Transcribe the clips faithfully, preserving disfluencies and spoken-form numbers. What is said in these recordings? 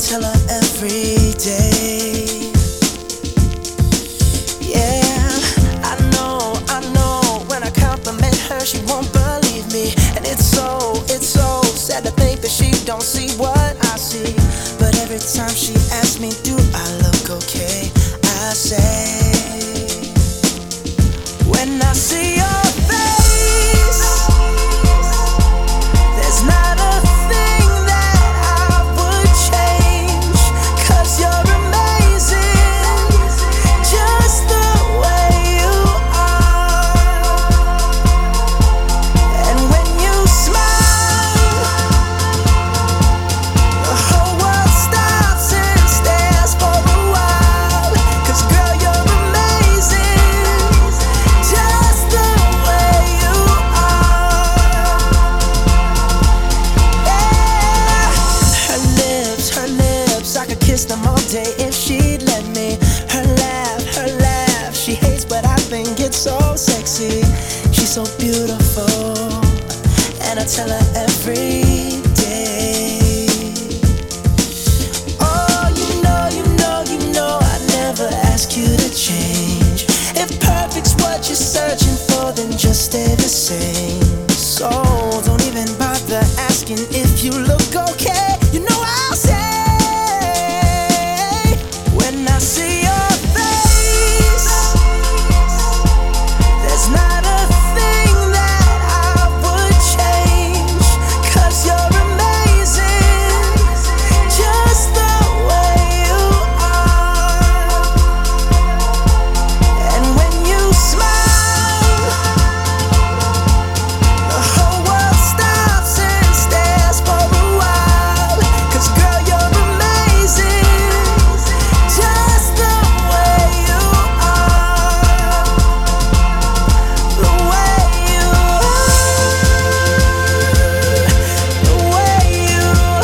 tell her every day. Yeah, I know, I know, when I compliment her she won't believe me. And it's so, it's so sad to think that she don't see what I see. But every time she asks me, do I look okay, I say, when I see your face, there's not a thing that I would change, 'cause you're amazing, just the way you are. And when you smile, the whole world stops and stares for a while. 'Cause girl, you're amazing, just the way you are. Yeah. Her lips, her lips, I could kiss them all day if she'd let me. Her laugh, her laugh, she hates but I think it's so sexy. She's so beautiful, and I tell her every day. Oh, you know, you know, you know I'd never ask you to change. If perfect's what you're searching for, then just stay the same. So don't even bother asking if you look okay. You know I'll say, when I see your face, there's not a thing that I would change, 'cause you're amazing, just the way you are. And when you smile, the whole world stops and stares for a while. 'Cause girl, you're amazing, just the way you are. The way you are, the way you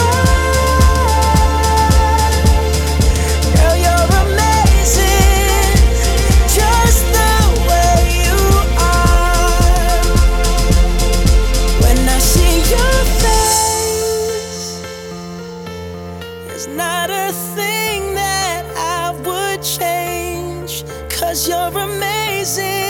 are. Girl, you're amazing, just the way you are. When I see your face, there's not a thing that I would change, 'cause you're amazing.